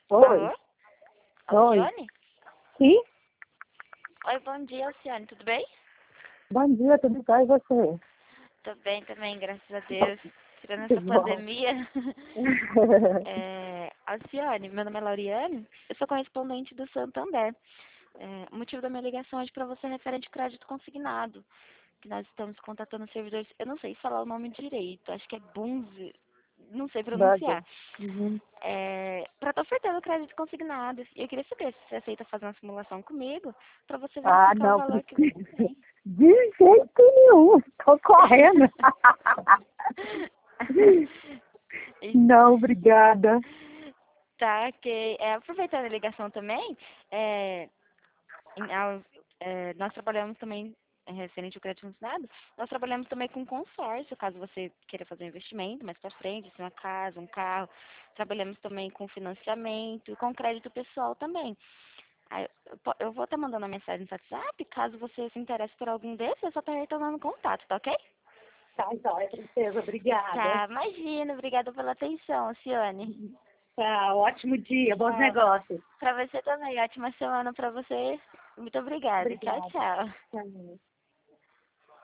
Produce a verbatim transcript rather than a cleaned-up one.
Oi, Alô? oi. Alcione? Sim? Oi, bom dia, Alcione, tudo bem? Bom dia, tudo bem e você? Tô bem também, graças a Deus. Tirando Que essa bom. pandemia. É, Alcione, meu nome é Lauriane, eu sou correspondente do Santander. É, o motivo da minha ligação hoje para você é referente ao crédito consignado, que nós estamos contatando servidores, eu não sei falar o nome direito, acho que é Bunzi, não sei Bugger. pronunciar. Uhum. É, para estar ofertando crédito consignado. E eu queria saber se você aceita fazer uma simulação comigo, para você Ah, verificar o não valor que você precisa. tem. De jeito nenhum. Tô correndo. Não, obrigada. Tá, ok. É, aproveitando a ligação também, é, em- ao- é, nós trabalhamos também, é, referente ao crédito consignado, nós trabalhamos também com consórcio, caso você queira fazer um investimento mais para frente, assim, uma casa, um carro. Trabalhamos também com financiamento e com crédito pessoal também. Aí, eu po- eu vou estar mandando uma mensagem no WhatsApp, caso você se interesse por algum desses, é só estar retornando contato, tá ok? Tá, joia, princesa. Obrigada. Tá, imagina, obrigada pela atenção, Ciane. Tá, ótimo dia. Bons Tchau. negócios. Pra você também, ótima semana pra você. Muito obrigada. Tchau, Obrigada. tchau. Tchau.